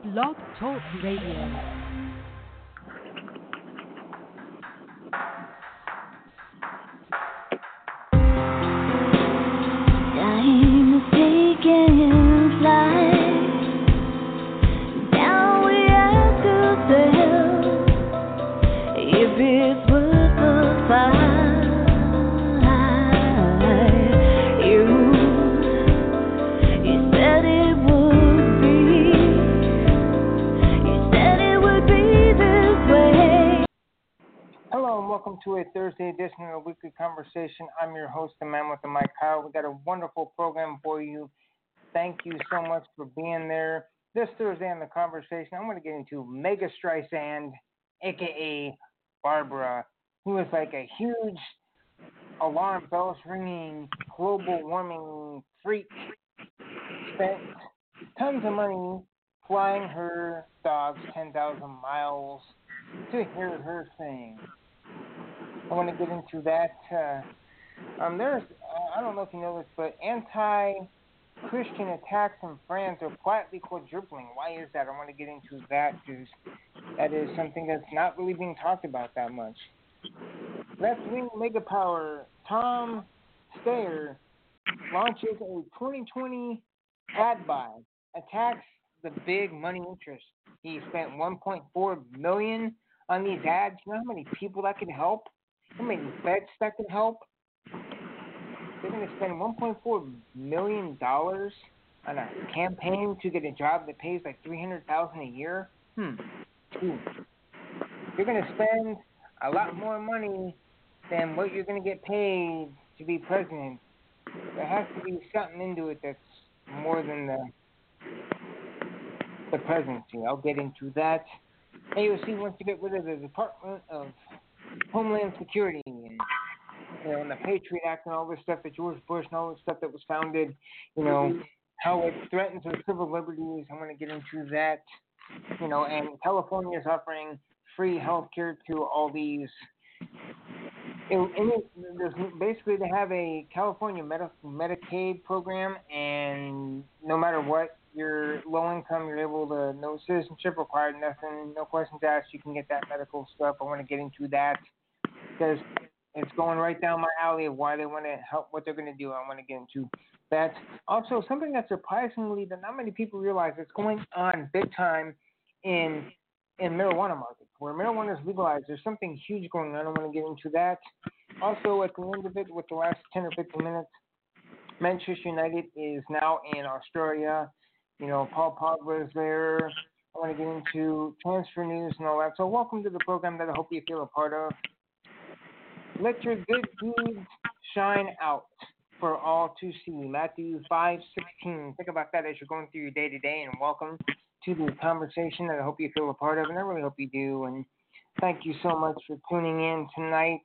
Blog Talk Radio. Time is taking flight. Now we ask ourselves if it's worth the fight. You said it would be. You said it would be this way. Hello and welcome to a Thursday edition of the Weekly Conversation. I'm your host, the man with the mic, Kyle. We got a wonderful program for you. Thank you so much for being there. This Thursday on the conversation, I'm going to get into Megan Streisand, aka Barbara, who is like a huge alarm bells ringing global warming freak. Spent tons of money flying her dogs 10,000 miles to hear her sing. I want to get into that. There's, I don't know if you know this, but anti-Christian attacks in France are quietly quadrupling. Why is that? I want to get into that because that is something that's not really being talked about that much. Left-wing mega power Tom Steyer launches a 2020 ad buy, attacks the big money interest. He spent $1.4 million on these ads. You know how many people that can help? How many vets that can help? They're going to spend $1.4 million on a campaign to get a job that pays like $300,000 a year. You're going to spend a lot more money than what you're going to get paid to be president. There has to be something into it that's more than the presidency. I'll get into that. AOC wants to get rid of the Department of Homeland Security and, and the Patriot Act and all this stuff that George Bush and all this stuff that was founded, how it threatens our civil liberties. I'm going to get into that, and California is offering free health care to all these. Basically, they have a California Medicaid program, and no matter what, you're low income, you're able to, no citizenship required, nothing, no questions asked, you can get that medical stuff. I want to get into that because it's going right down my alley of why they want to help, what they're going to do. I want to get into that. Also, something that surprisingly that not many people realize is going on big time in marijuana markets. Where marijuana is legalized, there's something huge going on. I want to get into that. Also, at the end of it, with the last 10 or 15 minutes, Manchester United is now in Australia. Paul Pogba is there. I want to get into transfer news and all that. So welcome to the program that I hope you feel a part of. Let your good deeds shine out for all to see. Matthew 5:16. Think about that as you're going through your day-to-day, and welcome to the conversation that I hope you feel a part of, and I really hope you do. And thank you so much for tuning in tonight.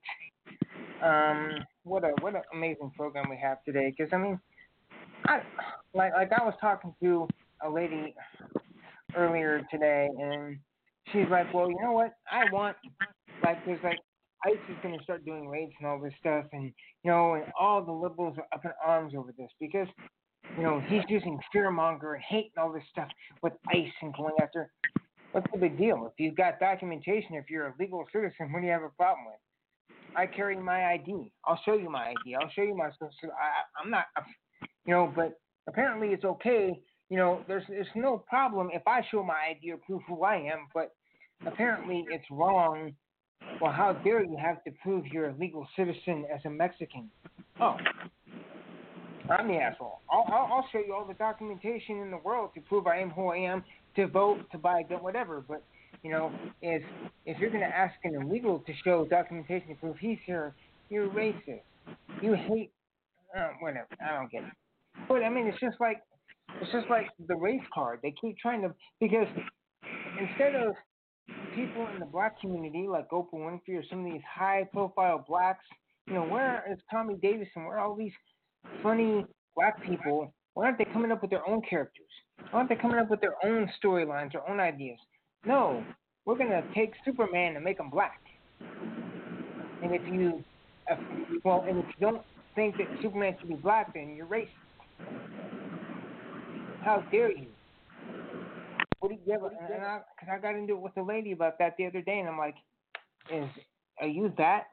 What an amazing program we have today. Because I was talking to a lady earlier today, and she's like, well, you know what? I want, there's ICE is going to start doing raids and all this stuff, and, and all the liberals are up in arms over this because, he's using fear-monger and hate and all this stuff with ICE and going after. What's the big deal? If you've got documentation, if you're a legal citizen, what do you have a problem with? I carry my ID. I'll show you my ID. I'll show you my stuff. So I'm not, but apparently it's okay. There's no problem if I show my ID or prove who I am, but apparently it's wrong. Well, how dare you have to prove you're a legal citizen as a Mexican? Oh, I'm the asshole. I'll show you all the documentation in the world to prove I am who I am, to vote, to buy a gun, whatever. But, if you're going to ask an illegal to show documentation to prove he's here, you're racist. You hate, whatever. I don't get it. But, it's just like the race card. They keep trying to, because instead of people in the black community like Oprah Winfrey or some of these high-profile blacks, where is Tommy Davidson? Where are all these funny black people? Why aren't they coming up with their own characters? Why aren't they coming up with their own storylines, their own ideas? No, we're going to take Superman and make him black. And if you don't think that Superman should be black, then you're racist. How dare you? what do you give? Because I got into it with a lady about that the other day, and I'm like, are you that?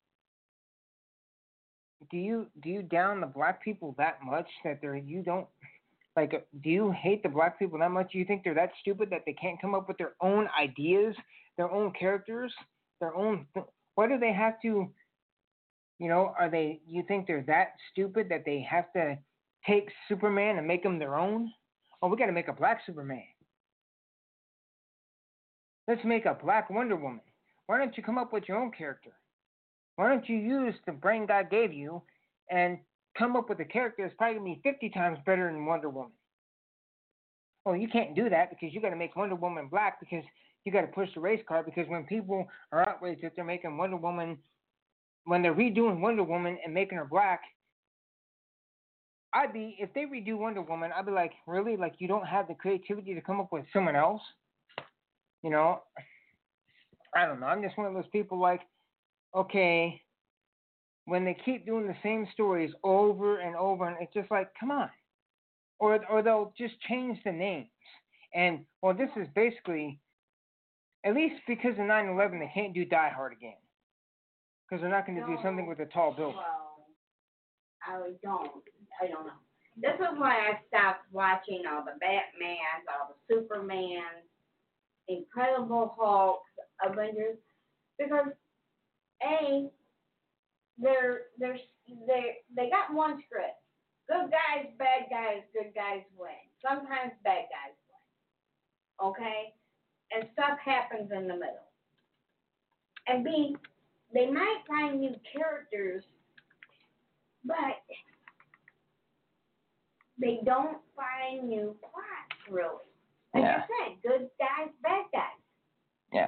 Do you down the black people that much that you don't like? Do you hate the black people that much? Do you think they're that stupid that they can't come up with their own ideas, their own characters, their own? Why do they have to? Are they? You think they're that stupid that they have to take Superman and make him their own? Oh, we got to make a black Superman. Let's make a black Wonder Woman. Why don't you come up with your own character? Why don't you use the brain God gave you and come up with a character that's probably going to be 50 times better than Wonder Woman? Oh, you can't do that because you got to make Wonder Woman black because you got to push the race card because when people are outraged that they're making Wonder Woman, when they're redoing Wonder Woman and making her black, if they redo Wonder Woman, I'd be like, really? Like you don't have the creativity to come up with someone else? I don't know. I'm just one of those people like, okay, when they keep doing the same stories over and over, and it's just like, come on. Or they'll just change the names. And, well, this is basically, at least because of 9/11, they can't do Die Hard again. Because they're not going to do something with a tall building. Well, I don't know. This is why I stopped watching all the Batmans, all the Supermans, Incredible Hulks, Avengers, because they got one script. Good guys, bad guys, good guys win. Sometimes bad guys win. Okay? And stuff happens in the middle. And B, they might find new characters, but they don't find new plots, really. Like I said, good guys, bad guys. Yeah.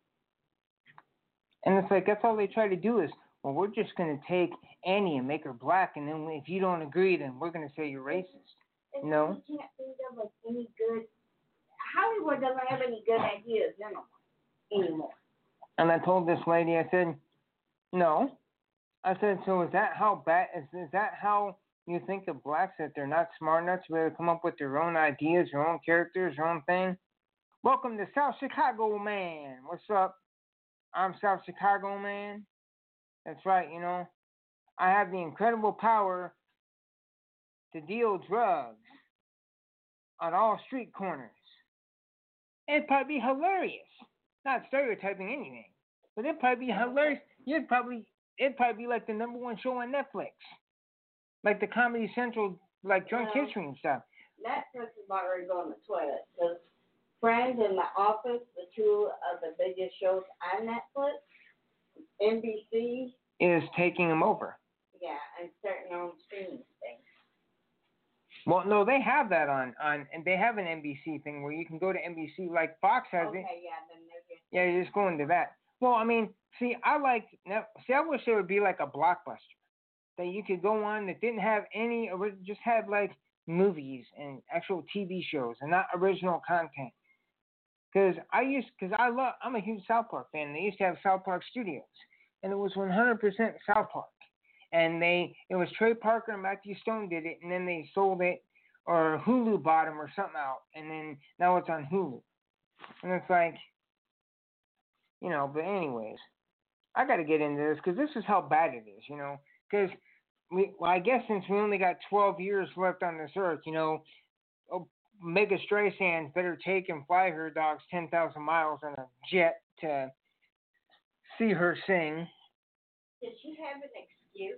And it's like, that's all they try to do is, well, we're just going to take Annie and make her black, and then if you don't agree, then we're going to say you're racist. No? You can't think of like any good. Hollywood doesn't have any good ideas anymore. And I told this lady, I said, no. I said, so is that how you think of blacks, that they're not smart enough to be able to come up with their own ideas, their own characters, their own thing? Welcome to South Chicago, man. What's up? I'm South Chicago, man. That's right, I have the incredible power to deal drugs on all street corners. It'd probably be hilarious. Not stereotyping anything, but it'd probably be hilarious. It'd probably be like the #1 show on Netflix. Like the Comedy Central, like drunk history and stuff. Netflix is about ready to go on the toilet because Friends and The Office, the two of the biggest shows on Netflix, NBC is taking them over. Yeah, and starting their own streaming thing. Well, no, they have that on, and they have an NBC thing where you can go to NBC, like Fox has it. Okay, yeah, then they're just. Yeah, you just go into that. Well, I mean, I wish there would be like a Blockbuster that you could go on that didn't have any, just had like movies and actual TV shows and not original content. I'm a huge South Park fan. They used to have South Park Studios, and it was 100% South Park. And it was Trey Parker and Matthew Stone did it, and then they sold it, or Hulu bought them or something out, and then now it's on Hulu. And it's like, but anyways, I got to get into this because this is how bad it is, because I guess since we only got 12 years left on this earth, Megan Streisand better take and fly her dogs 10,000 miles on a jet to see her sing. Does she have an excuse?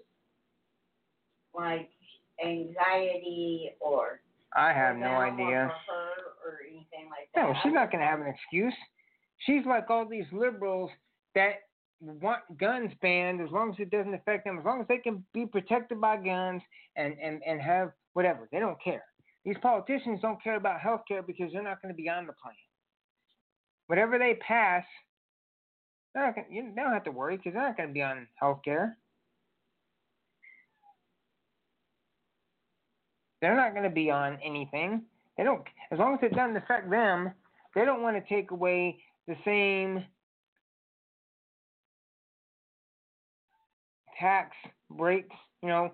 Like anxiety or... I have no idea. For her or anything like that? No, she's not going to have an excuse. She's like all these liberals that want guns banned as long as it doesn't affect them, as long as they can be protected by guns and have whatever. They don't care. These politicians don't care about health care because they're not going to be on the plane. Whatever they pass, they don't have to worry because they're not going to be on health care. They're not going to be on anything. They don't, as long as it doesn't affect them. They don't want to take away the same tax breaks, well,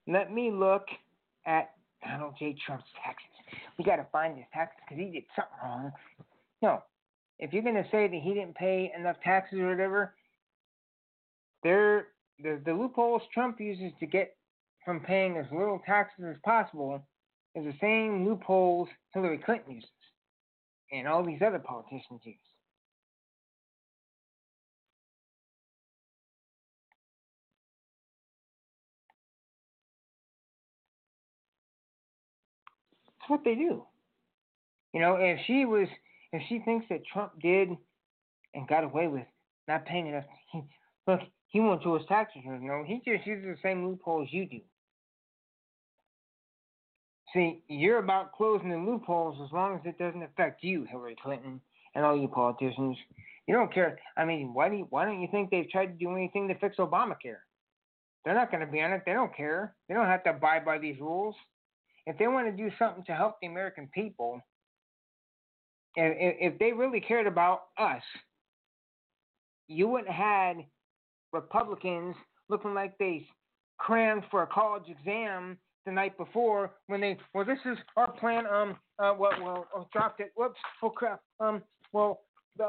let me look at Donald J. Trump's taxes. We got to find his taxes because he did something wrong. No, if you're going to say that he didn't pay enough taxes or whatever, the loopholes Trump uses to get from paying as little taxes as possible is the same loopholes Hillary Clinton uses and all these other politicians use. That's what they do. You know, if she thinks that Trump did and got away with not paying enough, look, he won't do his tax returns. No, he just uses the same loopholes you do. See, you're about closing the loopholes as long as it doesn't affect you, Hillary Clinton, and all you politicians. You don't care. I mean, why don't you think they've tried to do anything to fix Obamacare? They're not going to be on it. They don't care. They don't have to abide by these rules. If they want to do something to help the American people, if they really cared about us, you wouldn't have had Republicans looking like they crammed for a college exam the night before when this is our plan, dropped it, whoops, oh crap, what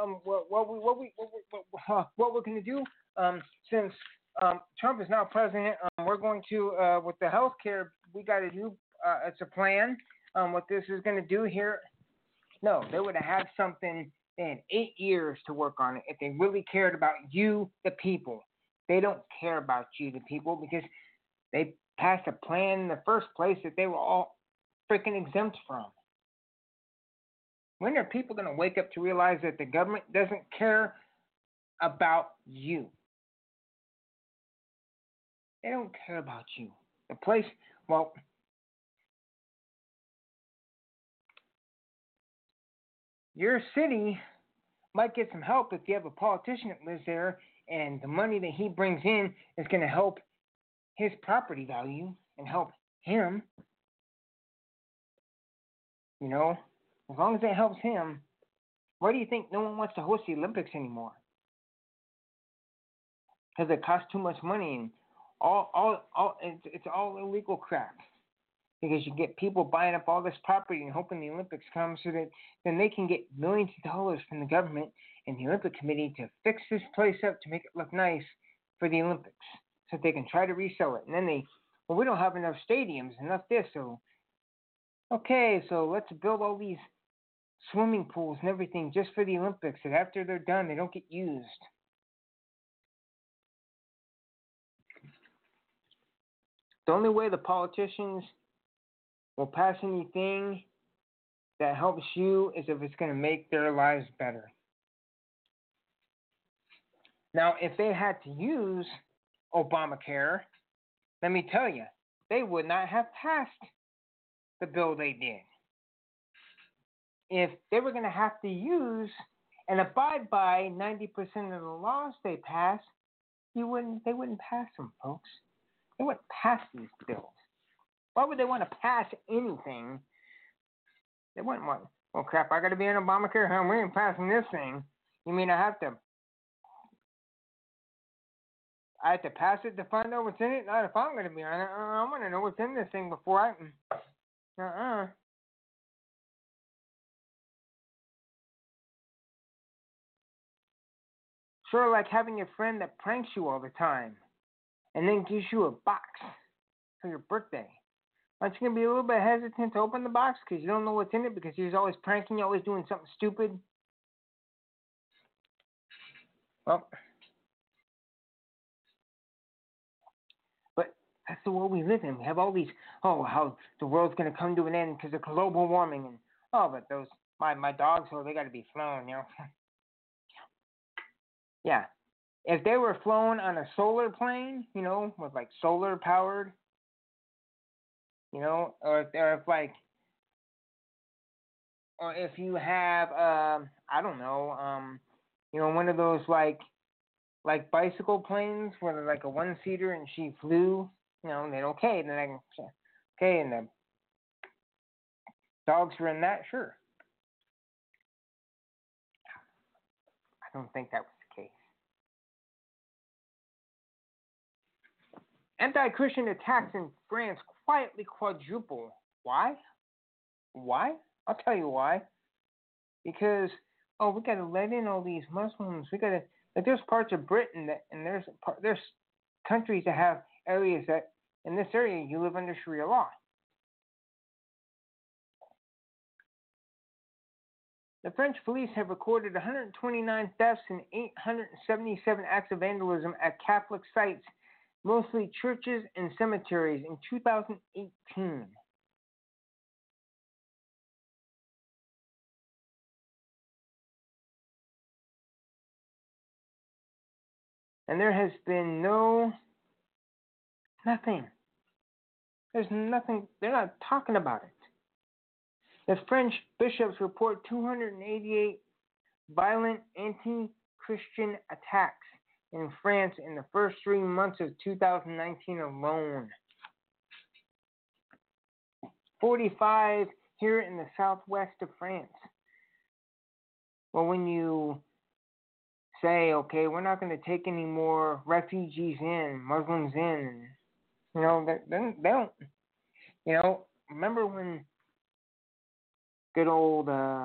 we're going to do, since Trump is now president, we're going to, with the health care, we got a new, it's a plan, what this is going to do here. No, they would have had something in 8 years to work on it if they really cared about you, the people. They don't care about you, the people, because they passed a plan in the first place that they were all freaking exempt from. When are people going to wake up to realize that the government doesn't care about you? They don't care about you. The place, well, your city might get some help if you have a politician that lives there and the money that he brings in is going to help his property value and help him. You know, as long as it helps him, why do you think no one wants to host the Olympics anymore? Because it costs too much money and it's all illegal crap. Because you get people buying up all this property and hoping the Olympics come so that then they can get millions of dollars from the government and the Olympic Committee to fix this place up to make it look nice for the Olympics so they can try to resell it. And then we don't have enough stadiums, enough this, so okay, so let's build all these swimming pools and everything just for the Olympics, and after they're done, they don't get used. The only way the politicians will pass anything that helps you is if it's going to make their lives better. Now, if they had to use Obamacare, let me tell you, they would not have passed the bill they did. If they were going to have to use and abide by 90% of the laws they pass, they wouldn't pass them, folks. They wouldn't pass these bills. Why would they want to pass anything? They wouldn't want, oh crap, I got to be on Obamacare? We ain't passing this thing. You mean I have to pass it to find out what's in it? Not if I'm going to be on it. I want to know what's in this thing before I can. Sort of like having a friend that pranks you all the time and then gives you a box for your birthday. Aren't you going to be a little bit hesitant to open the box because you don't know what's in it because he's always pranking you, always doing something stupid? Well, but that's the world we live in. We have all these, how the world's going to come to an end because of global warming. And, but those, my dogs, they got to be flown, Yeah. If they were flown on a solar plane, with like solar powered, or if you have, I don't know, one of those like bicycle planes where they're like a one-seater and she flew, then okay, then I can, okay, and the dogs were in that, sure. I don't think that was the case. Anti-Christian attacks in France quietly quadruple. Why? Why? I'll tell you why. Because we gotta let in all these Muslims. We gotta like there's parts of Britain that and there's countries that have areas that in this area you live under Sharia law. The French police have recorded 129 thefts and 877 acts of vandalism at Catholic sites, mostly churches and cemeteries, in 2018. And there has been nothing. There's nothing. They're not talking about it. The French bishops report 288 violent anti-Christian attacks in France in the first 3 months of 2019 alone. 45 here in the southwest of France. Well, when you say, okay, we're not going to take any more refugees in, Muslims in, they don't, remember when good old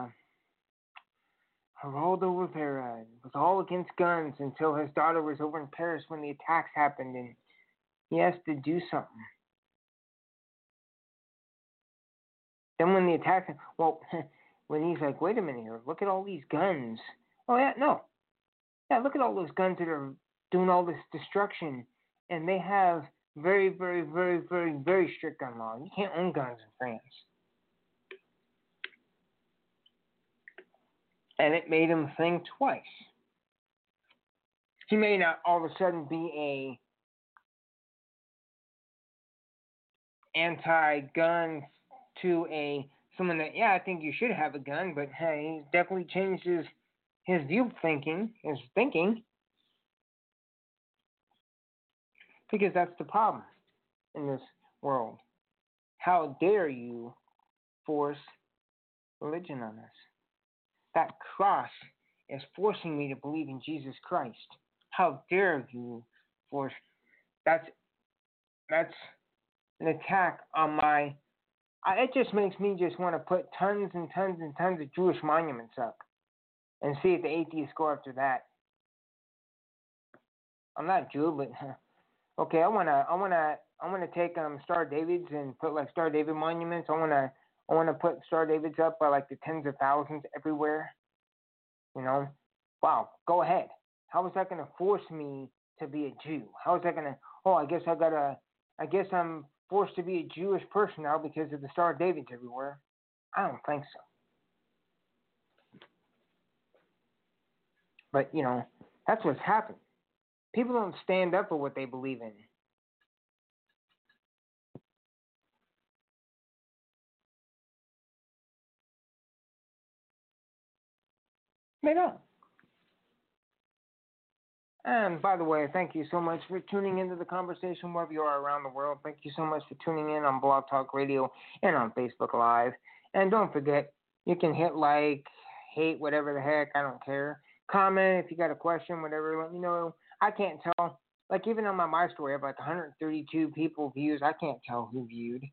Geraldo Rivera was all against guns until his daughter was over in Paris when the attacks happened and he has to do something. Then when the attacks, when he's like, wait a minute here, look at all these guns. Oh, yeah, no. Yeah, look at all those guns that are doing all this destruction. And they have very, very, very, very, very strict gun law. You can't own guns in France. And it made him think twice. He may not all of a sudden be a anti-gun to someone that, I think you should have a gun, but hey, he's definitely changed his thinking, because that's the problem in this world. How dare you force religion on us? That cross is forcing me to believe in Jesus Christ. How dare you force? That's an attack on my. It just makes me just want to put tons and tons and tons of Jewish monuments up, and see if the atheists go after that. I'm not Jew, but okay, I wanna take Star Davids and put like Star David monuments. I wanna put Star Davids up by like the tens of thousands everywhere. Wow, go ahead. How is that gonna force me to be a Jew? How is that gonna? Oh, I guess I'm forced to be a Jewish person now because of the Star of Davids everywhere. I don't think so. But, that's what's happened. People don't stand up for what they believe in. They don't. And by the way, thank you so much for tuning into the conversation wherever you are around the world. Thank you so much for tuning in on Blog Talk Radio and on Facebook Live. And don't forget, you can hit like, hate, whatever the heck, I don't care. Comment if you got a question, whatever, let me know. I can't tell. Like even on my story, I have like 132 people views. I can't tell who viewed.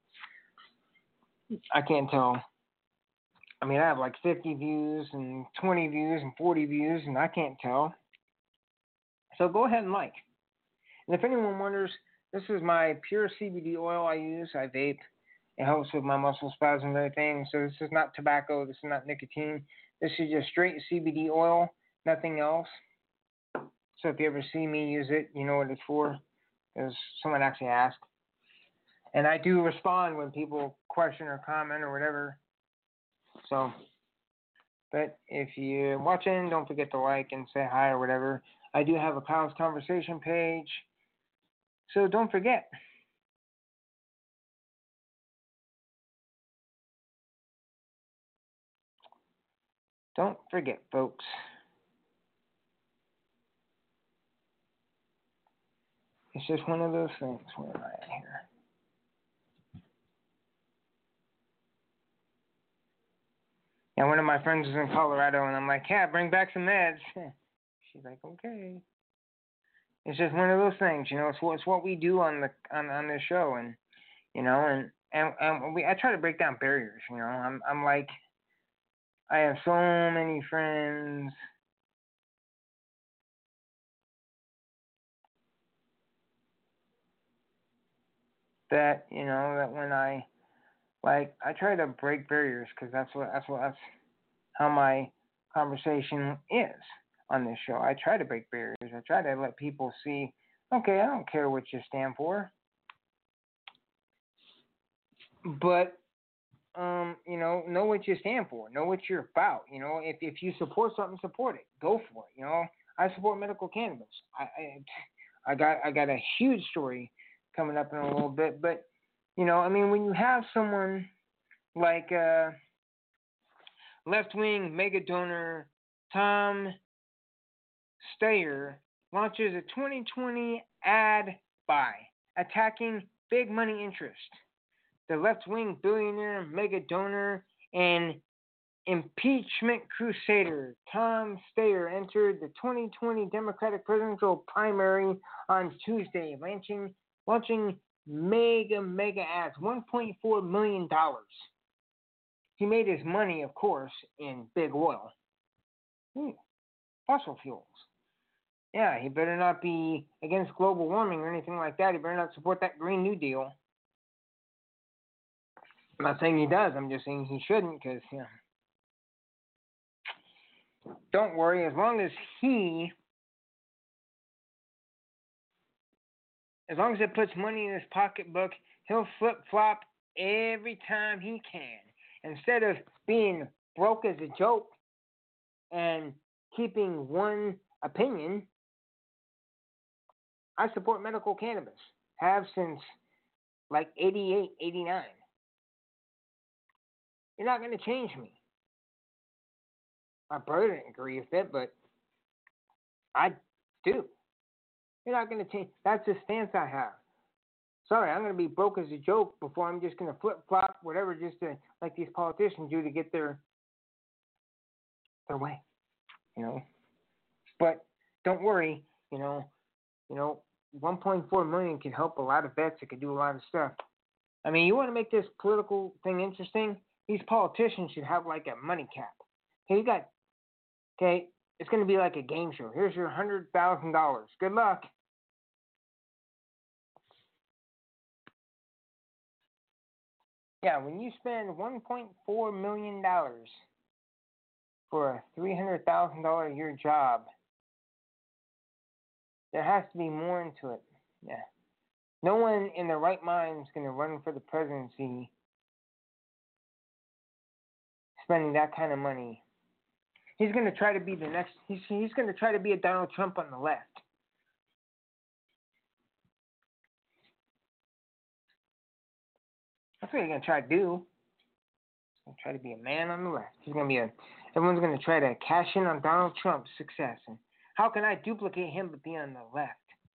I can't tell. I mean, I have like 50 views and 20 views and 40 views, and I can't tell. So go ahead and like. And if anyone wonders, this is my pure CBD oil I use. I vape. It helps with my muscle spasms and everything. So this is not tobacco. This is not nicotine. This is just straight CBD oil, nothing else. So if you ever see me use it, you know what it's for. Because someone actually asked. And I do respond when people question or comment or whatever. So, but if you're watching, don't forget to like and say hi or whatever. I do have a Pals Conversation page, so don't forget. Don't forget, folks. It's just one of those things. Where am I at here? Yeah, one of my friends is in Colorado, and I'm like, yeah, bring back some meds. She's like, okay. It's just one of those things, it's what we do on this show, and I try to break down barriers. I'm like, I have so many friends that that when I try to break barriers, because that's how my conversation is on this show. I try to break barriers. I try to let people see, okay, I don't care what you stand for, but know what you stand for. Know what you're about. If you support something, support it. Go for it. I support medical cannabis. I got a huge story coming up in a little bit, but when you have someone like left-wing mega donor Tom Steyer launches a 2020 ad buy attacking big money interest. The left-wing billionaire mega donor and impeachment crusader Tom Steyer entered the 2020 Democratic presidential primary on Tuesday, launching mega ads, $1.4 million. He made his money, of course, in big oil. Fossil fuels. Yeah, he better not be against global warming or anything like that. He better not support that Green New Deal. I'm not saying he does. I'm just saying he shouldn't, because, don't worry. As long as it puts money in his pocketbook, he'll flip-flop every time he can. Instead of being broke as a joke and keeping one opinion, I support medical cannabis. Have since like 88, 89. You're not going to change me. My brother didn't agree with it, but I do. You're not going to change. That's the stance I have. Sorry, I'm going to be broke as a joke before I'm just going to flip-flop whatever just to, like these politicians do, to get their way, But don't worry, 1.4 million can help a lot of vets. It can do a lot of stuff. You want to make this political thing interesting? These politicians should have like a money cap. It's going to be like a game show. Here's your $100,000. Good luck. Yeah, when you spend $1.4 million for a $300,000 a year job, there has to be more into it. Yeah. No one in their right mind is going to run for the presidency spending that kind of money. He's going to try to be the next. He's going to try to be a Donald Trump on the left. That's what he's going to try to do. He's going to try to be a man on the left. Everyone's going to try to cash in on Donald Trump's success. And how can I duplicate him but be on the left?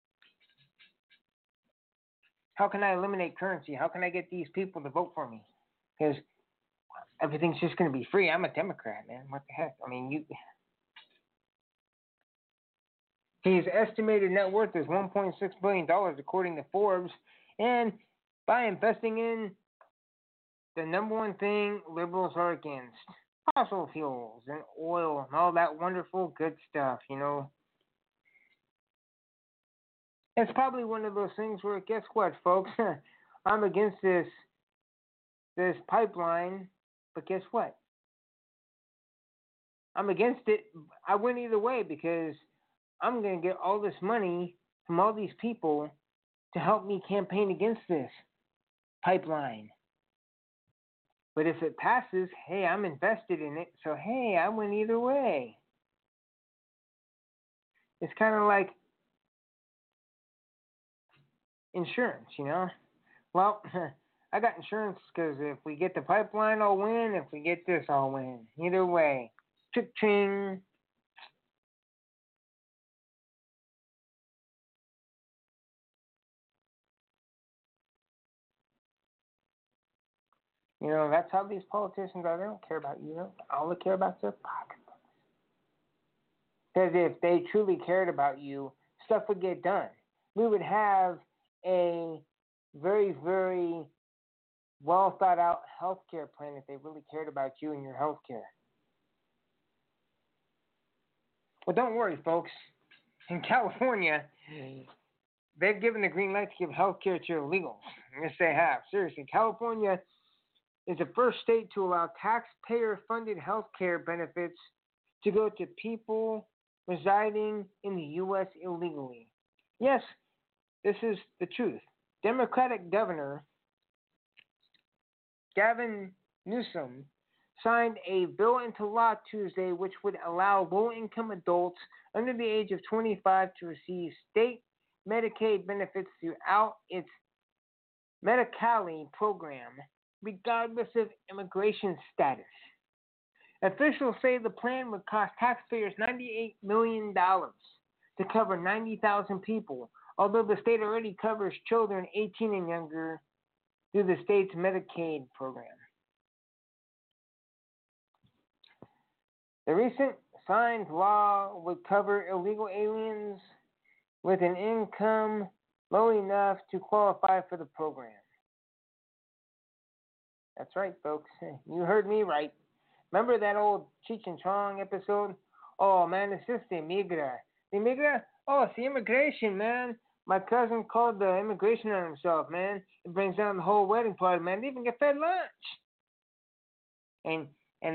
How can I eliminate currency? How can I get these people to vote for me? Because everything's just going to be free. I'm a Democrat, man. What the heck? His estimated net worth is $1.6 billion, according to Forbes. And by investing in the number one thing liberals are against, fossil fuels and oil and all that wonderful good stuff, It's probably one of those things where, guess what, folks? I'm against this pipeline, but guess what? I'm against it. I win either way, because I'm going to get all this money from all these people to help me campaign against this pipeline. But if it passes, hey, I'm invested in it, so hey, I win either way. It's kind of like insurance, Well, I got insurance because if we get the pipeline, I'll win. If we get this, I'll win. Either way. Ching. That's how these politicians are. They don't care about you. All they care about is their pocketbooks. Because if they truly cared about you, stuff would get done. We would have a very, very well thought out healthcare plan if they really cared about you and your healthcare. Well, don't worry, folks. In California, they've given the green light to give healthcare to illegals. Yes, they have. Seriously, California is the first state to allow taxpayer-funded healthcare benefits to go to people residing in the U.S. illegally. Yes, this is the truth. Democratic Governor Gavin Newsom signed a bill into law Tuesday which would allow low-income adults under the age of 25 to receive state Medicaid benefits throughout its Medi-Cal program, regardless of immigration status. Officials say the plan would cost taxpayers $98 million to cover 90,000 people, although the state already covers children 18 and younger through the state's Medicaid program. The recent signed law would cover illegal aliens with an income low enough to qualify for the program. That's right, folks. You heard me right. Remember that old Cheech and Chong episode? Oh, man, it's just the migra. The migra? Oh, it's the immigration, man. My cousin called the immigration on himself, man. It brings down the whole wedding party, man. They even get fed lunch. And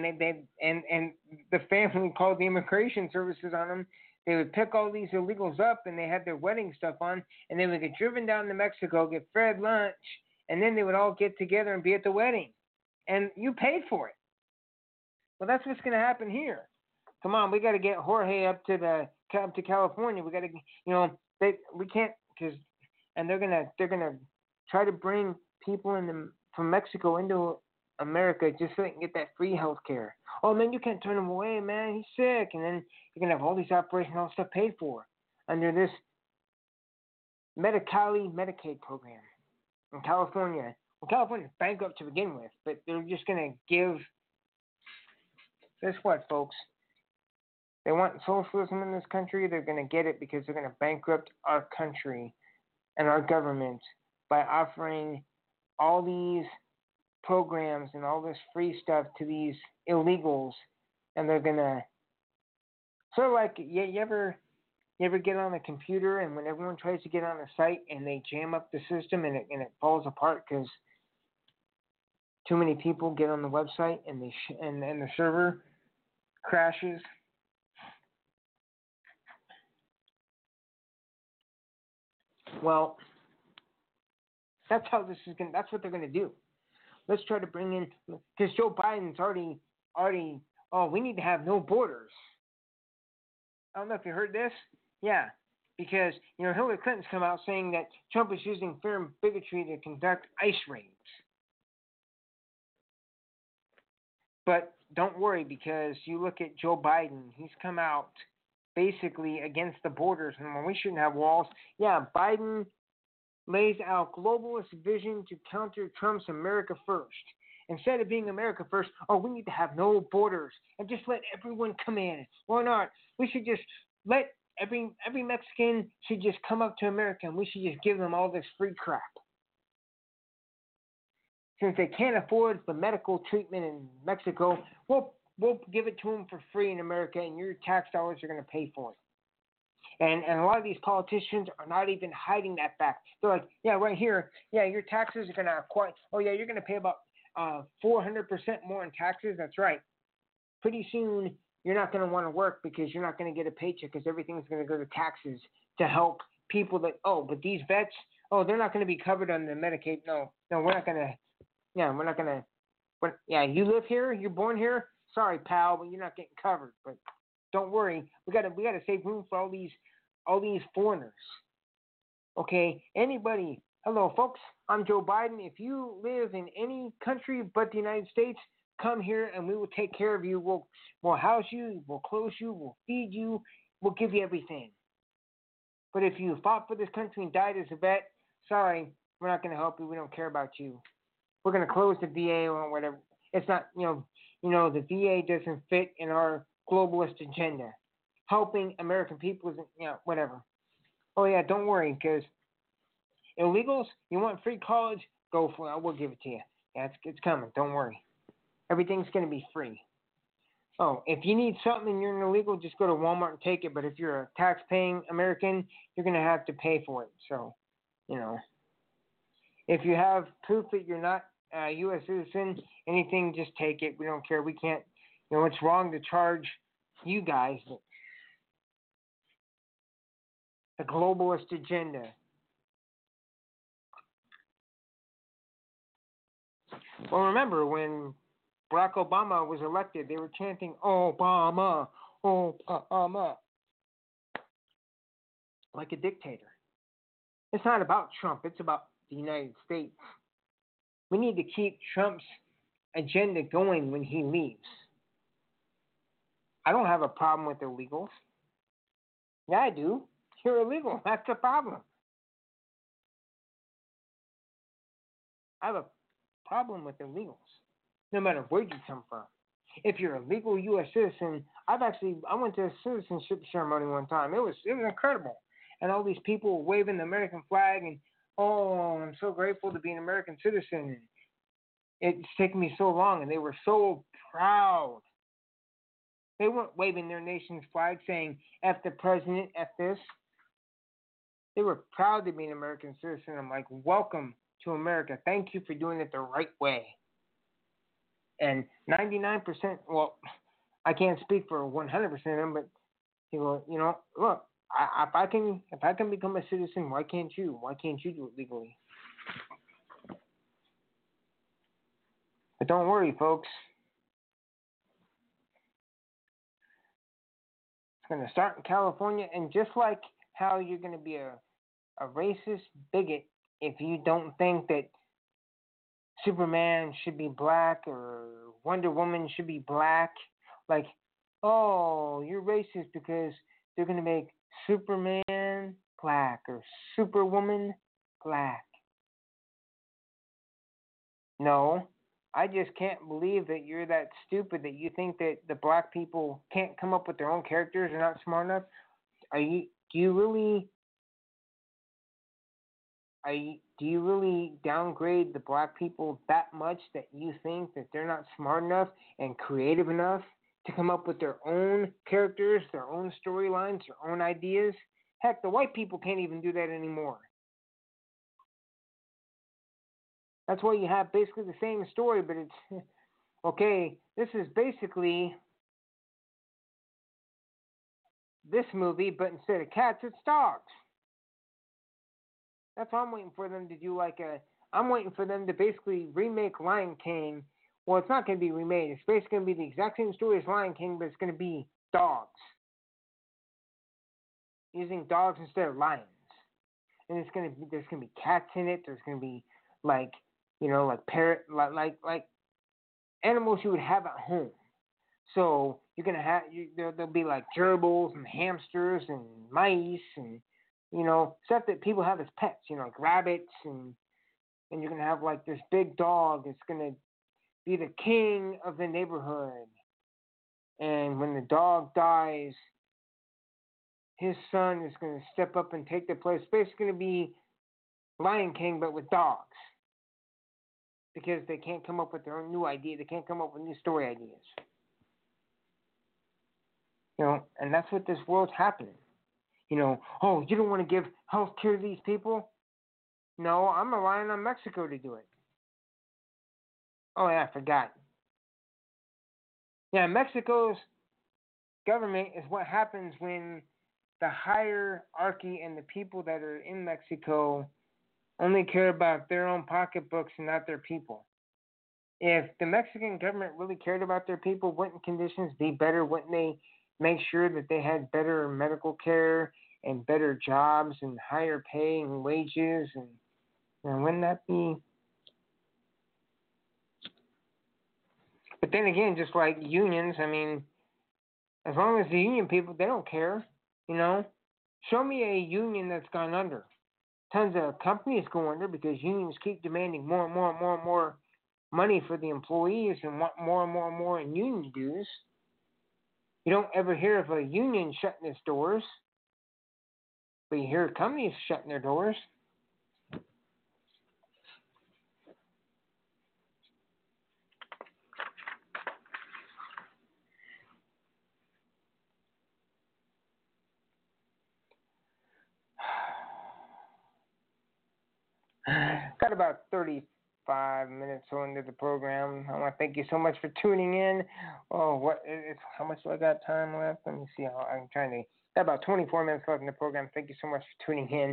the family called the immigration services on them. They would pick all these illegals up, and they had their wedding stuff on, and they would get driven down to Mexico, get fed lunch, and then they would all get together and be at the wedding. And you paid for it. Well, that's what's going to happen here. Come on, we got to get Jorge up to California. We got to, we can't, and they're gonna try to bring people from Mexico into America just so they can get that free health care. Oh man, you can't turn him away, man. He's sick, and then you're gonna have all these operational stuff paid for under this Medi-Cal Medicaid program in California. Well, California's bankrupt to begin with, but they're just gonna give. Guess what, folks? They want socialism in this country. They're going to get it because they're going to bankrupt our country and our government by offering all these programs and all this free stuff to these illegals. And they're going to sort of like, you ever get on a computer and when everyone tries to get on a site and they jam up the system and it falls apart because too many people get on the website and and the server crashes. Well, that's how this is going. That's what they're going to do. Let's try to bring in because Joe Biden's already. Oh, we need to have no borders. I don't know if you heard this. Yeah, because Hillary Clinton's come out saying that Trump is using fear and bigotry to conduct ICE raids. But don't worry, because you look at Joe Biden, he's come out basically against the borders, and when we shouldn't have walls. Yeah, Biden lays out globalist vision to counter Trump's America First. Instead of being America First, we need to have no borders and just let everyone come in. Why not? We should just let every Mexican should just come up to America, and we should just give them all this free crap. Since they can't afford the medical treatment in Mexico, we'll give it to them for free in America, and your tax dollars are going to pay for it. And a lot of these politicians are not even hiding that fact. They're like, yeah, right here, yeah, your taxes are going to you're going to pay about 400% more in taxes. That's right. Pretty soon, you're not going to want to work because you're not going to get a paycheck because everything's going to go to taxes to help people that, but these vets, they're not going to be covered under Medicaid. No, we're not going to. Yeah, we're not gonna. You live here, you're born here. Sorry, pal, but you're not getting covered. But don't worry, we gotta save room for all these foreigners. Okay, anybody. Hello, folks. I'm Joe Biden. If you live in any country but the United States, come here and we will take care of you. We'll house you. We'll clothe you. We'll feed you. We'll give you everything. But if you fought for this country and died as a vet, sorry, we're not gonna help you. We don't care about you. We're going to close the VA or whatever. It's not, the VA doesn't fit in our globalist agenda. Helping American people isn't, whatever. Oh yeah, don't worry, because illegals, you want free college? Go for it. I will give it to you. Yeah, it's coming. Don't worry. Everything's going to be free. Oh, if you need something and you're an illegal, just go to Walmart and take it. But if you're a tax-paying American, you're going to have to pay for it. So, you know, if you have proof that you're not a U.S. citizen, anything, just take it. We don't care. We can't, it's wrong to charge you guys the globalist agenda. Well, remember when Barack Obama was elected, they were chanting Obama, Obama, like a dictator. It's not about Trump. It's about the United States. We need to keep Trump's agenda going when he leaves. I don't have a problem with illegals. Yeah, I do. You're illegal. That's the problem. I have a problem with illegals, no matter where you come from. If you're a legal U.S. citizen, I went to a citizenship ceremony one time. It was incredible, and all these people waving the American flag, and oh, I'm so grateful to be an American citizen. It's taken me so long, and they were so proud. They weren't waving their nation's flag, saying "F the president, F this." They were proud to be an American citizen. I'm like, welcome to America. Thank you for doing it the right way. And 99%, well, I can't speak for 100% of them, but look, if I can become a citizen, why can't you? Why can't you do it legally? But don't worry, folks. It's going to start in California, and just like how you're going to be a racist bigot if you don't think that Superman should be black or Wonder Woman should be black. Like, oh, you're racist because they're going to make Superman black or Superwoman black. No, I just can't believe that you're that stupid that you think that the black people can't come up with their own characters or not smart enough. Do you really downgrade the black people that much that you think that they're not smart enough and creative enough to come up with their own characters, their own storylines, their own ideas? Heck, the white people can't even do that anymore. That's why you have basically the same story, but it's, okay, this is basically this movie, but instead of cats, it's dogs. That's why I'm waiting for them to do I'm waiting for them to basically remake Lion King. Well, it's not going to be remade. It's basically going to be the exact same story as Lion King, but it's going to be dogs. Using dogs instead of lions. And there's going to be cats in it. There's going to be like parrot, like animals you would have at home. So you're going to have, there'll be like gerbils and hamsters and mice and stuff that people have as pets, like rabbits, and you're going to have like this big dog that's going to be the king of the neighborhood. And when the dog dies, his son is going to step up and take the place. It's basically going to be Lion King, but with dogs. Because they can't come up with their own new idea. They can't come up with new story ideas. And that's what this world's happening. Oh, you don't want to give health care to these people? No, I'm relying on Mexico to do it. Oh, yeah, I forgot. Yeah, Mexico's government is what happens when the hierarchy and the people that are in Mexico only care about their own pocketbooks and not their people. If the Mexican government really cared about their people, wouldn't conditions be better? Wouldn't they make sure that they had better medical care and better jobs and higher pay and wages? And wouldn't that be? But then again, just like unions, I mean, as long as the union people, they don't care, Show me a union that's gone under. Tons of companies go under because unions keep demanding more and more and more and more money for the employees and want more and more and more in union dues. You don't ever hear of a union shutting its doors. But you hear companies shutting their doors. Got about 35 minutes into the program. I want to thank you so much for tuning in. Oh, how much do I got time left? Let me see. I'm trying to. Got about 24 minutes left in the program. Thank you so much for tuning in.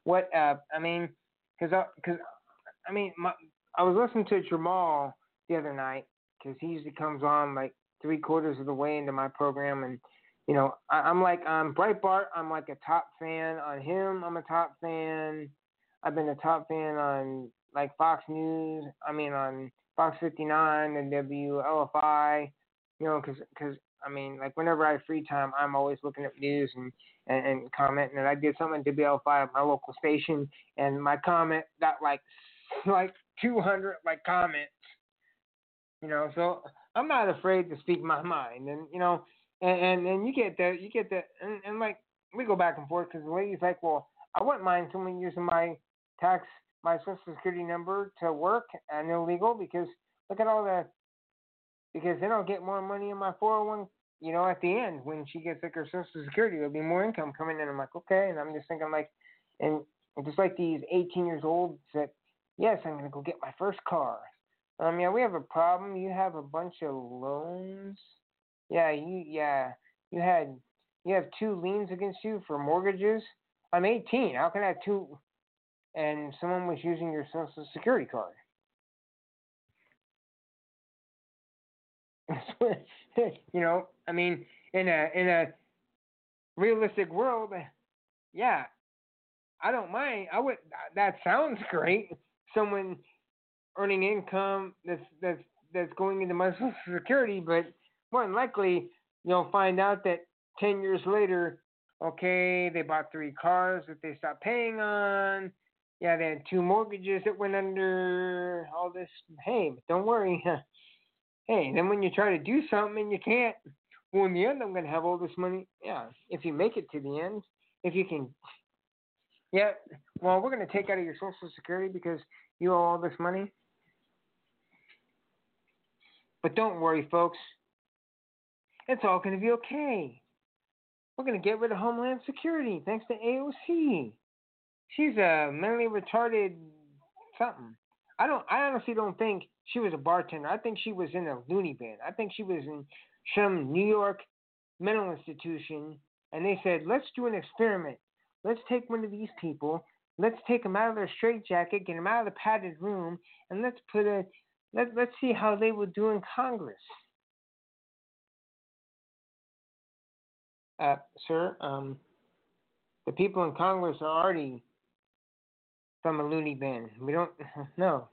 I was listening to Jamal the other night because he usually comes on like 3/4 of the way into my program, and I'm like on Breitbart. I'm like a top fan on him. I'm a top fan. I've been a top fan on like Fox News. On Fox 59 and WLFI. Because like whenever I have free time, I'm always looking at news and commenting. And I did something at WLFI at my local station, and my comment got like 200 comments. So I'm not afraid to speak my mind, and and you get that, and like we go back and forth because the lady's like, well, I wouldn't mind someone using my social security number to work and illegal because look at all the because then I'll get more money in my 401. At the end when she gets like her social security, there'll be more income coming in. I'm like, okay, and I'm just thinking like, and just like these 18 years olds that, yes, I'm gonna go get my first car. Yeah, we have a problem. You have a bunch of loans. Yeah, you have 2 liens against you for mortgages. I'm 18. How can I have 2? And someone was using your social security card. In a realistic world, yeah, I don't mind. That sounds great. Someone earning income that's going into my social security, but more than likely you'll find out that 10 years later, okay, they bought 3 cars that they stopped paying on. Yeah, they had 2 mortgages that went under. All this. Hey, but don't worry. Hey, then when you try to do something and you can't, well, in the end, I'm going to have all this money. Yeah, if you make it to the end, if you can. Yeah, well, we're going to take out of your Social Security because you owe all this money. But don't worry, folks. It's all going to be okay. We're going to get rid of Homeland Security thanks to AOC. She's a mentally retarded something. I honestly don't think she was a bartender. I think she was in a loony bin. I think she was in some New York mental institution, and they said, let's do an experiment. Let's take one of these people. Let's take them out of their straitjacket, get them out of the padded room, and let's see how they would do in Congress. Sir, the people in Congress are already from a loony bin. We don't no.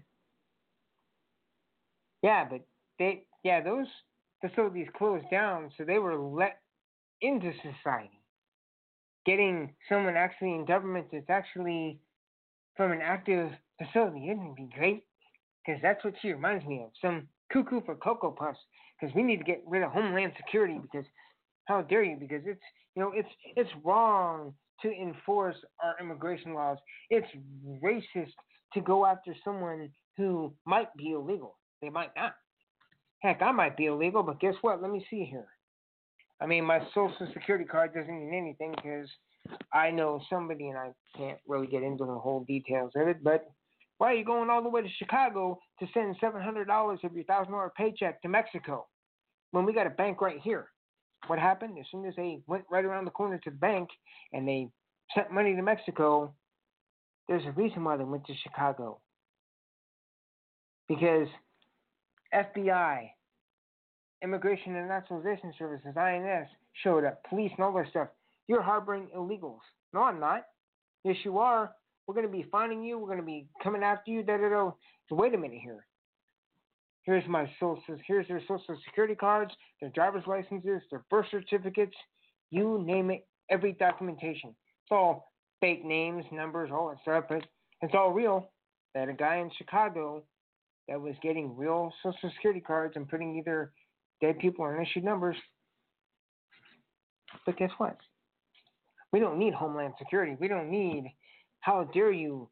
Yeah, but those facilities closed down, so they were let into society. Getting someone actually in government that's actually from an active facility wouldn't be great, because that's what she reminds me of. Some cuckoo for Cocoa Puffs, because we need to get rid of Homeland Security, because how dare you? Because it's wrong to enforce our immigration laws. It's racist to go after someone who might be illegal. They might not. Heck, I might be illegal, but guess what? Let me see here. My Social Security card doesn't mean anything because I know somebody, and I can't really get into the whole details of it, but why are you going all the way to Chicago to send $700 of your $1,000 paycheck to Mexico when we got a bank right here? What happened? As soon as they went right around the corner to the bank and they sent money to Mexico, there's a reason why they went to Chicago. Because FBI, Immigration and Naturalization Services, INS, showed up, police and all that stuff. You're harboring illegals. No, I'm not. Yes, you are. We're going to be finding you. We're going to be coming after you. So wait a minute here. Here's their social security cards, their driver's licenses, their birth certificates, you name it, every documentation. It's all fake names, numbers, all that stuff, but it's all real. They had a guy in Chicago that was getting real social security cards and putting either dead people or unissued numbers. But guess what? We don't need Homeland Security. We don't need, how dare you,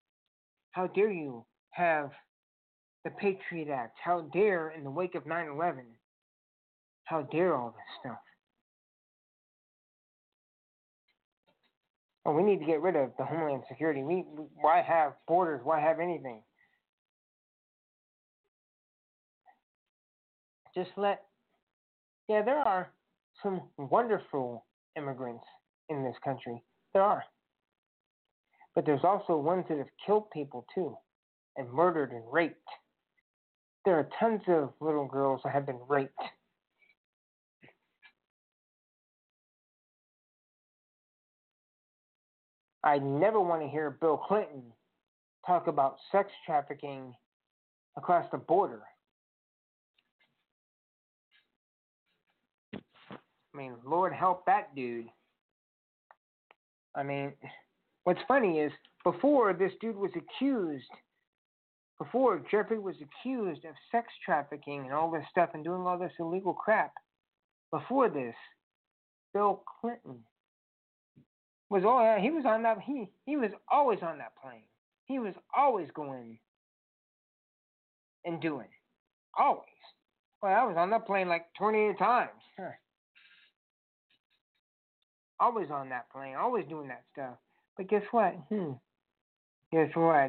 have the Patriot Act? How dare, in the wake of 9/11, how dare all this stuff? Well, we need to get rid of the Homeland Security. Why have borders? Why have anything? Just there are some wonderful immigrants in this country. There are. But there's also ones that have killed people too, and murdered and raped. There are tons of little girls that have been raped. I never want to hear Bill Clinton talk about sex trafficking across the border. I mean, Lord help that dude. I mean, what's funny is before Jeffrey was accused of sex trafficking and all this stuff and doing all this illegal crap, before this, Bill Clinton was he was always on that plane. He was always going and doing. Always. Well, I was on that plane like 28 times. Huh. Always on that plane, always doing that stuff. But guess what? Guess what?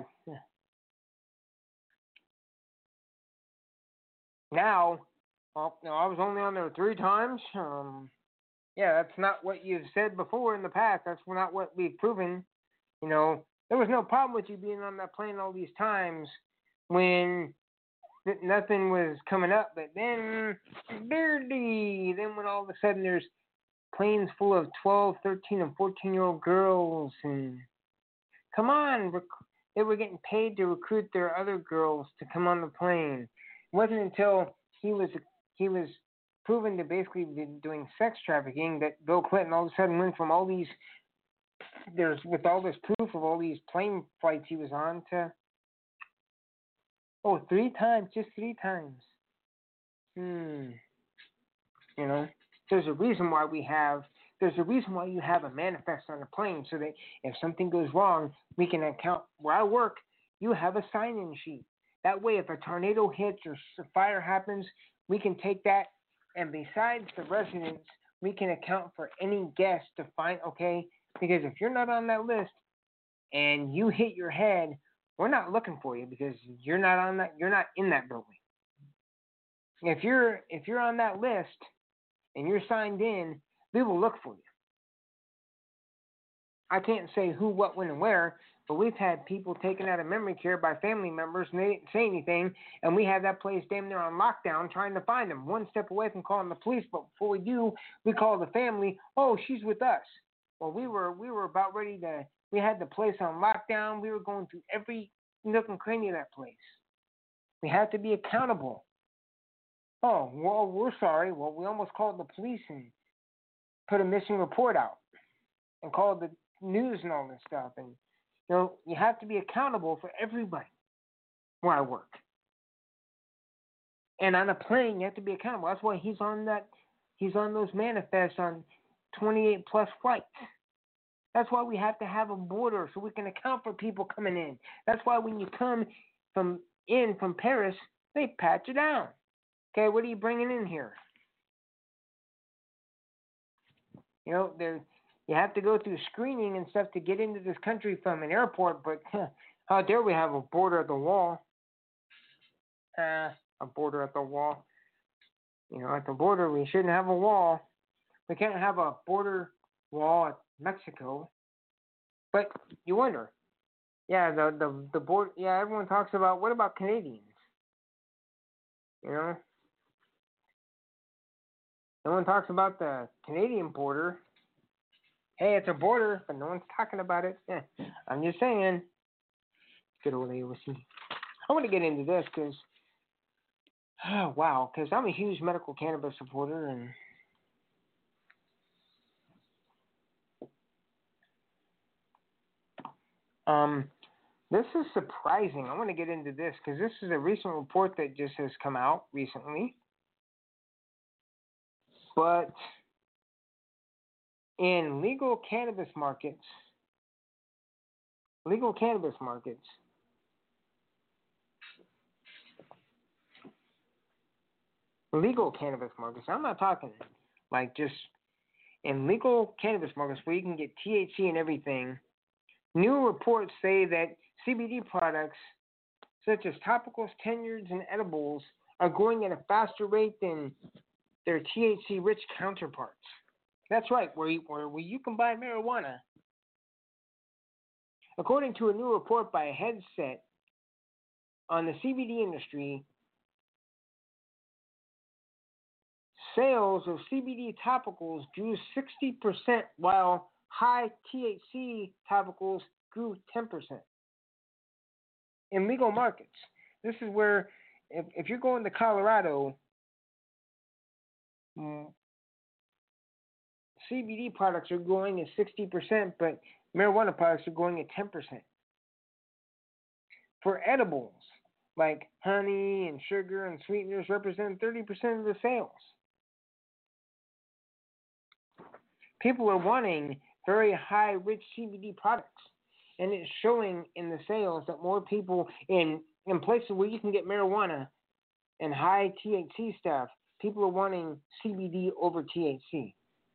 Now, well, no, I was only on there 3 times. Yeah, that's not what you've said before in the past. That's not what we've proven. You know, there was no problem with you being on that plane all these times when nothing was coming up. But then when all of a sudden there's planes full of 12, 13, and 14-year-old girls, and come on, they were getting paid to recruit their other girls to come on the plane. It wasn't until he was proven to basically be doing sex trafficking that Bill Clinton all of a sudden went from all these, with all this proof of all these plane flights he was on to, 3 times, just 3 times. You know, there's a reason why you have a manifest on a plane, so that if something goes wrong, we can account. Where I work, you have a sign-in sheet. That way, if a tornado hits or a fire happens, we can take that, and besides the residents, we can account for any guest to find, okay? Because if you're not on that list and you hit your head, we're not looking for you because you're not in that building. If you're on that list and you're signed in, we will look for you. I can't say who, what, when, and where, but we've had people taken out of memory care by family members and they didn't say anything, and we had that place damn near on lockdown trying to find them, one step away from calling the police. But before we do, we call the family. Oh, she's with us. Well, we were about ready to. We had the place on lockdown. We were going through every nook and cranny of that place. We had to be accountable. Oh, well, we're sorry. Well, we almost called the police and put a missing report out and called the news and all this stuff. And, you have to be accountable for everybody where I work. And on a plane, you have to be accountable. That's why he's on those manifests on 28 plus flights. That's why we have to have a border so we can account for people coming in. That's why when you come from Paris, they pat you down. Okay, what are you bringing in here? You have to go through screening and stuff to get into this country from an airport, but how dare we have a border at the wall? A border at the wall. At the border, we shouldn't have a wall. We can't have a border wall at Mexico. But you wonder, the border. Yeah, everyone talks about, what about Canadians? No one talks about the Canadian border. Hey, it's a border, but no one's talking about it. I'm just saying. Good old AOC. I want to get into this because, because I'm a huge medical cannabis supporter, and this is surprising. I want to get into this because this is a recent report that just has come out recently. But in legal cannabis markets, legal cannabis markets, legal cannabis markets. I'm not talking like just in legal cannabis markets where you can get THC and everything. New reports say that CBD products such as topicals, tinctures, and edibles are growing at a faster rate than their THC-rich counterparts. That's right, where you can buy marijuana. According to a new report by Headset on the CBD industry, sales of CBD topicals grew 60%, while high THC topicals grew 10%. In legal markets, this is where, if you're going to Colorado, CBD products are growing at 60%, but marijuana products are growing at 10%. For edibles, like honey and sugar and sweeteners represent 30% of the sales. People are wanting very high, rich CBD products, and it's showing in the sales that more people in places where you can get marijuana and high THC stuff, people are wanting CBD over THC.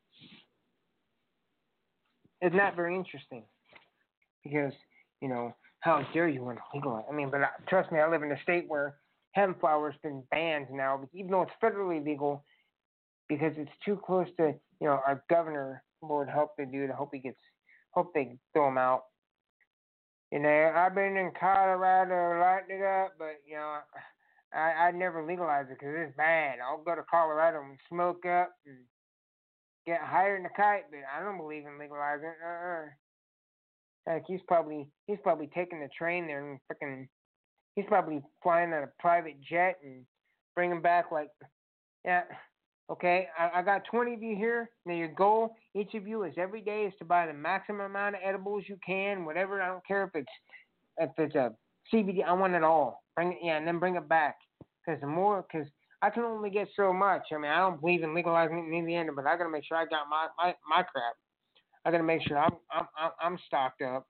It's not very interesting because, how dare you want to legalize? I mean, but trust me, I live in a state where hemp flower's been banned now, even though it's federally legal, because it's too close to, our governor. Lord help the dude. Hope they throw him out. I've been in Colorado lighting it up, but I'd never legalize it because it's bad. I'll go to Colorado and smoke up and get higher than a kite, but I don't believe in legalizing it. Heck, he's probably taking the train there and he's probably flying on a private jet and bringing back okay, I got 20 of you here. Now your goal, each of you, is every day is to buy the maximum amount of edibles you can, whatever. I don't care if it's a CBD. I want it all. Bring it, and then bring it back. Because I can only get so much. I mean, I don't believe in legalizing it in Indiana, but I gotta make sure I got my crap. I gotta make sure I'm stocked up.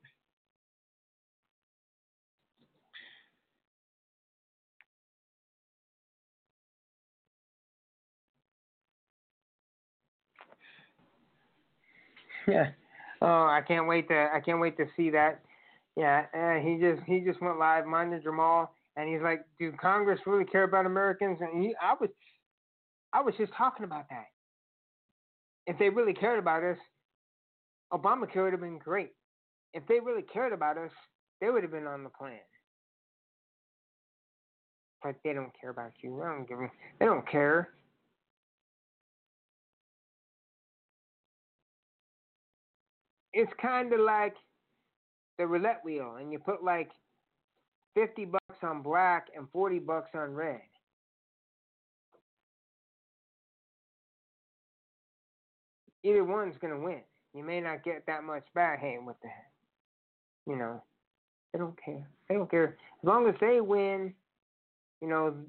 Yeah. Oh, I can't wait to see that. Yeah. He just went live, Mind the Jamal, and he's like, "Do Congress really care about Americans?" And I was just talking about that. If they really cared about us, Obamacare would have been great. If they really cared about us, they would have been on the plan. But they don't care about you. They don't care. It's kind of like the roulette wheel, and you put like $50 on black and $40 on red. Either one's gonna win. You may not get that much back. Hey, what the heck? They don't care. They don't care as long as they win. The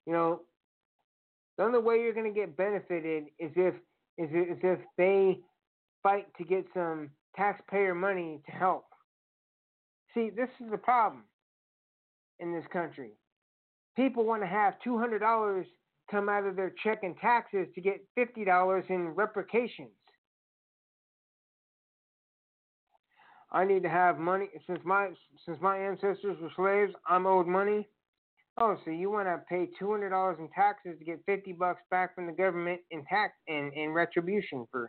only way you're gonna get benefited is if they fight to get some taxpayer money to help. See, this is the problem in this country. People want to have $200 come out of their check in taxes to get $50 in reparations. I need to have money since my ancestors were slaves. I'm owed money. Oh, so you want to pay $200 in taxes to get $50 back from the government in retribution for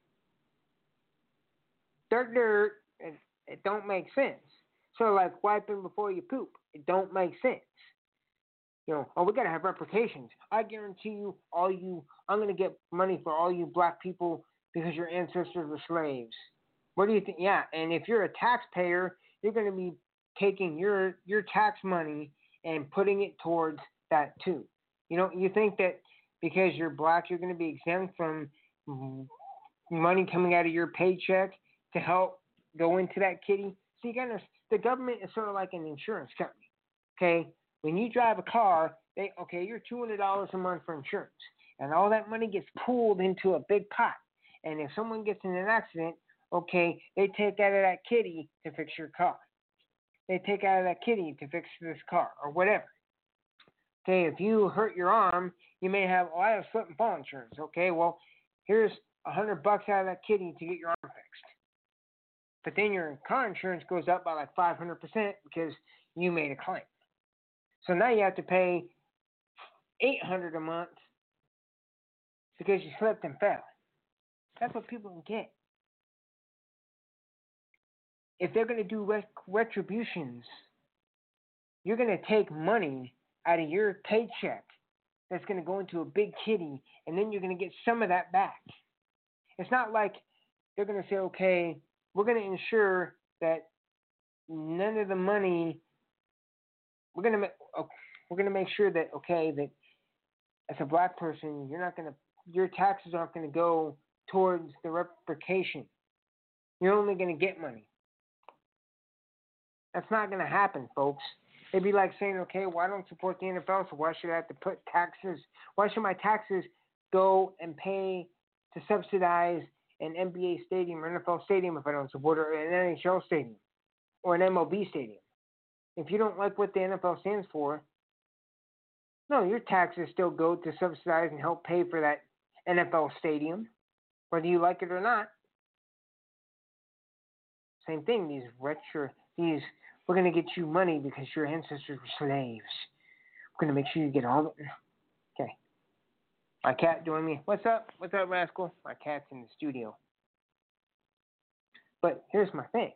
dirt. It don't make sense. So like wiping before you poop, it don't make sense. We gotta have reparations. I guarantee you, I'm gonna get money for all you black people because your ancestors were slaves. What do you think? Yeah, and if you're a taxpayer, you're gonna be taking your tax money and putting it towards that too. You think that because you're black, you're gonna be exempt from money coming out of your paycheck to help go into that kitty? See, the government is sort of like an insurance company. Okay, when you drive a car, you're $200 a month for insurance, and all that money gets pooled into a big pot. And if someone gets in an accident, okay, they take out of that kitty to fix your car. They take out of that kitty to fix this car or whatever. Okay, if you hurt your arm, you may have, I have slip and fall insurance. Okay, well, here's $100 out of that kitty to get your arm fixed. But then your car insurance goes up by like 500% because you made a claim. So now you have to pay $800 a month because you slipped and fell. That's what people don't get. If they're going to do retributions, you're going to take money out of your paycheck that's going to go into a big kitty, and then you're going to get some of that back. It's not like they're going to say, okay, we're going to ensure that none of the money, we're going to make sure that, okay, that as a black person, your taxes aren't going to go towards the replication. You're only going to get money. That's not going to happen, folks. It'd be like saying, okay, well, I don't support the NFL, so why should I have to put taxes? Why should my taxes go and pay to subsidize an NBA stadium or NFL stadium if I don't support it, or an NHL stadium or an MLB stadium? If you don't like what the NFL stands for, no, your taxes still go to subsidize and help pay for that NFL stadium, whether you like it or not. Same thing, we're going to get you money because your ancestors were slaves. We're going to make sure you get all the... Okay. My cat joined me. What's up? What's up, Rascal? My cat's in the studio. But here's my thing.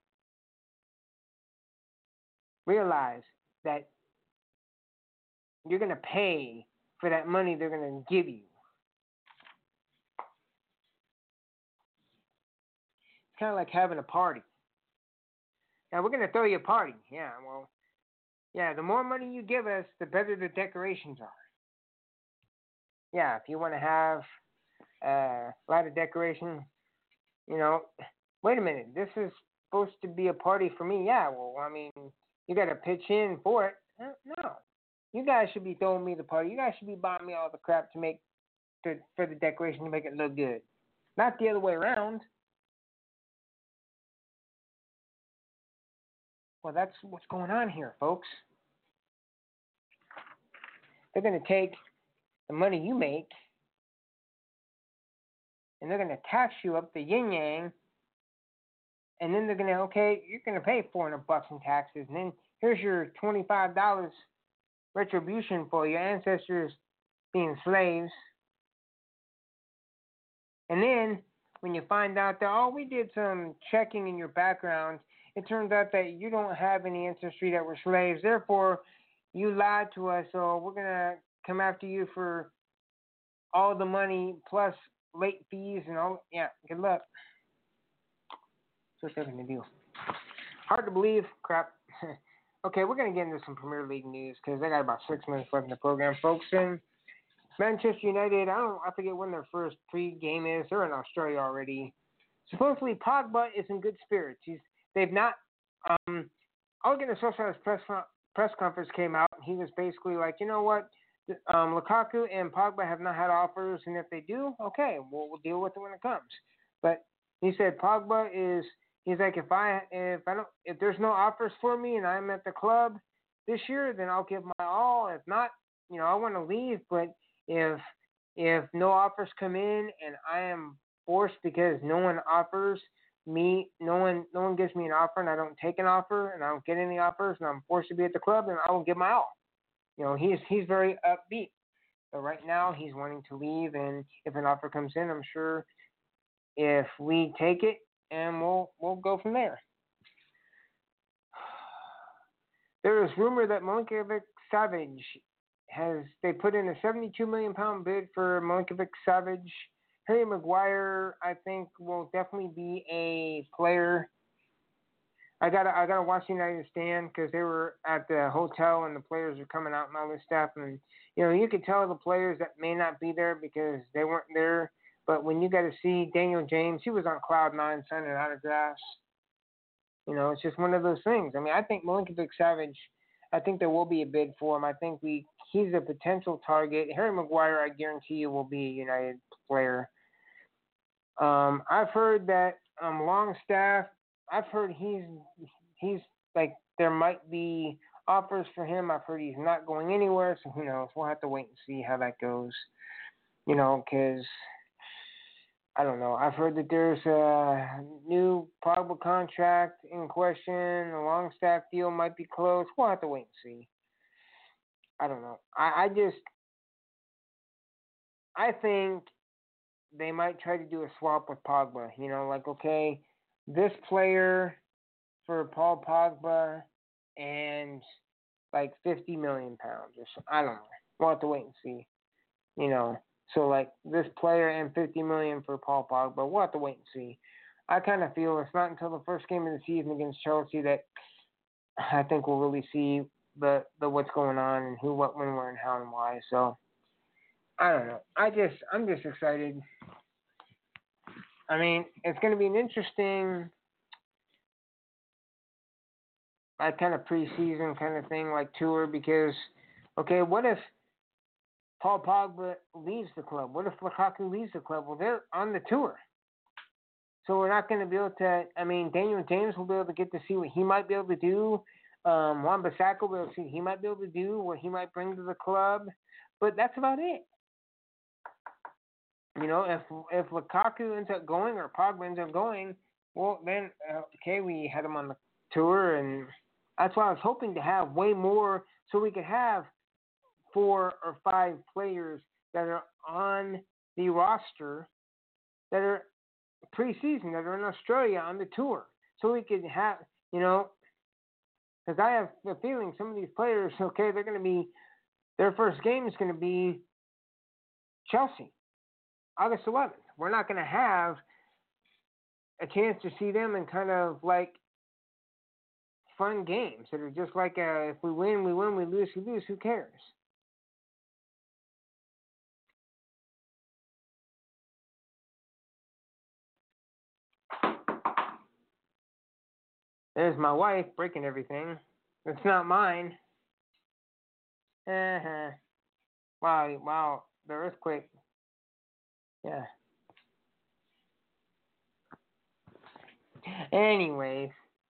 Realize that you're going to pay for that money they're going to give you. It's kind of like having a party. Now, we're going to throw you a party. Yeah, well, the more money you give us, the better the decorations are. Yeah, if you want to have a lot of decoration, wait a minute, this is supposed to be a party for me. Yeah, well, I mean, you got to pitch in for it. No. You guys should be throwing me the party. You guys should be buying me all the crap for the decoration to make it look good. Not the other way around. Well, that's what's going on here, folks. They're going to take the money you make and they're going to tax you up the yin-yang, and then they're going to, okay, you're going to pay $400 in taxes, and then here's your $25 retribution for your ancestors being slaves. And then when you find out that, we did some checking in your background, it turns out that you don't have any ancestry that were slaves. Therefore, you lied to us, so we're going to come after you for all the money plus late fees and all. Yeah, good luck. That's what they're going to do. Hard to believe. Crap. Okay, we're going to get into some Premier League news because I got about 6 minutes left in the program, folks. And Manchester United, I forget when their first pre-game is. They're in Australia already. Supposedly, Pogba is in good spirits. They've not. Again, the Socialist press conference came out. He was basically like, you know what, Lukaku and Pogba have not had offers, and if they do, okay, we'll deal with it when it comes. But he said Pogba is. He's like, if there's no offers for me and I'm at the club this year, then I'll give my all. If not, I want to leave. But if no offers come in and I am forced because no one offers me, no one gives me an offer and I don't take an offer and I don't get any offers and I'm forced to be at the club, then I will give my all. He's very upbeat. But right now he's wanting to leave, and if an offer comes in, I'm sure if we take it, and we'll go from there. There is rumor that Milinkovic-Savic they put in a £72 million bid for Milinkovic-Savic. Harry Maguire, I think, will definitely be a player. I gotta watch the United stand because they were at the hotel and the players are coming out and all this stuff, and you could tell the players that may not be there because they weren't there. But when you got to see Daniel James, he was on cloud nine signing autographs. It's just one of those things. I mean, I think Milinkovic-Savic, I think there will be a bid for him. I think he's a potential target. Harry Maguire, I guarantee you, will be a United player. I've heard that Longstaff. I've heard he's like there might be offers for him. I've heard he's not going anywhere, so who knows? We'll have to wait and see how that goes. Because I don't know. I've heard that there's a new Pogba contract in question. The Longstaff deal might be close. We'll have to wait and see. I don't know. I think they might try to do a swap with Pogba. Like okay, this player for Paul Pogba and like 50 million pounds or so. I don't know. We'll have to wait and see. You know, so like this player and 50 million for Paul Pogba. We'll have to wait and see. I kind of feel it's not until the first game of the season against Chelsea that I think we'll really see the what's going on and who, what, when, where, and how, and why. So I don't know. I'm just excited. I mean, it's going to be an interesting, like, kind of preseason kind of thing, like tour, because, okay, what if Paul Pogba leaves the club? What if Lukaku leaves the club? Well, they're on the tour. So we're not going to be able to, I mean, Daniel James will be able to get to see what he might be able to do. Wan-Bissaka will be able to see what he might be able to do, what he might bring to the club. But that's about it. You know, if Lukaku ends up going or Pogba ends up going, well, then, okay, we had him on the tour, and that's why I was hoping to have way more so we could have 4 or 5 players that are on the roster that are preseason, that are in Australia on the tour. So we could have, you know, because I have the feeling some of these players, okay, they're going to be, their first game is going to be Chelsea, August 11th. We're not going to have a chance to see them in kind of like fun games that are just like if we win, we win, we lose, who cares? There's my wife breaking everything. It's not mine. Uh-huh. Wow, the earthquake. Yeah. Anyways.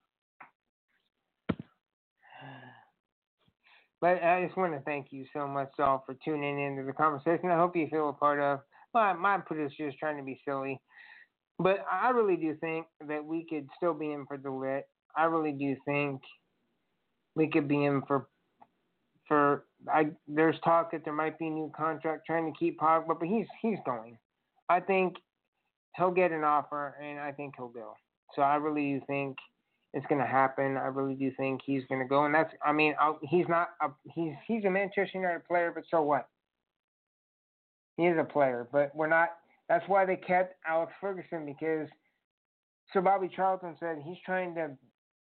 But I just want to thank you so much, all, for tuning into the conversation. I hope you feel a part of. My producer is trying to be silly. But I really do think that we could still be in for the lit. I really do think we could be in there's talk that there might be a new contract trying to keep Pogba, but he's going. I think he'll get an offer, and I think he'll go. So I really do think it's going to happen. I really do think he's going to go, and that's. I mean, he's a Manchester United player, but so what? He is a player, but we're not. That's why they kept Alex Ferguson, because Sir Bobby Charlton said he's trying to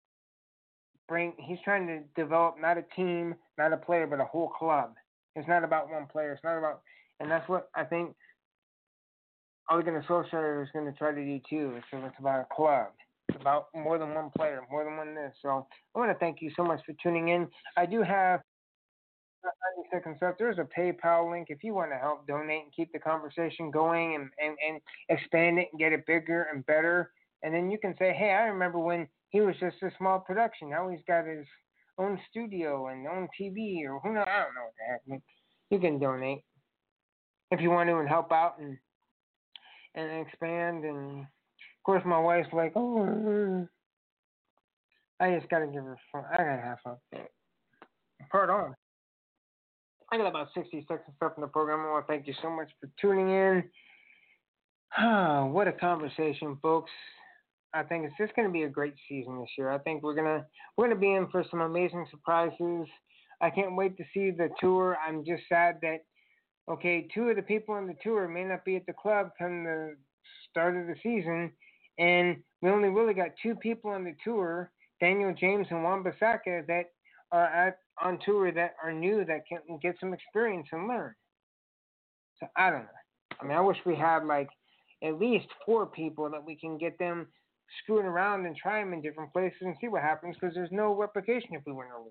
develop not a team, not a player, but a whole club. It's not about one player. It's not about, and that's what I think Ole Gunnar Solskjaer is going to try to do too. So it's about a club. It's about more than one player, more than one this. So I want to thank you so much for tuning in. I do have 90 seconds left. There's a PayPal link if you want to help donate and keep the conversation going and expand it and get it bigger and better. And then you can say, hey, I remember when he was just a small production. Now he's got his own studio and own TV, or who knows, I don't know what the heck. But you can donate if you want to and help out and expand. And of course, my wife's like, oh, I just gotta give her fun. I gotta have fun. Pardon. I got about 60 seconds left in the program. I want to thank you so much for tuning in. What a conversation, folks. I think it's just going to be a great season this year. I think we're gonna be in for some amazing surprises. I can't wait to see the tour. I'm just sad that, okay, 2 of the people on the tour may not be at the club come the start of the season, and we only really got 2 people on the tour, Daniel James and Wan-Bissaka, that are on tour that are new, that can get some experience and learn. So I don't know. I mean, I wish we had like at least 4 people that we can get them screwing around and try them in different places and see what happens, because there's no replication if we win or lose.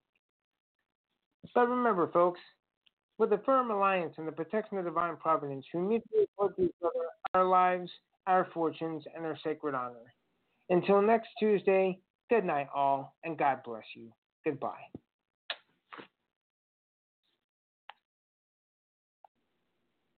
But remember, folks, with a firm alliance and the protection of divine providence, who mutually support each other, our lives our fortunes, and their sacred honor. Until next Tuesday, good night, all, and God bless you. Goodbye.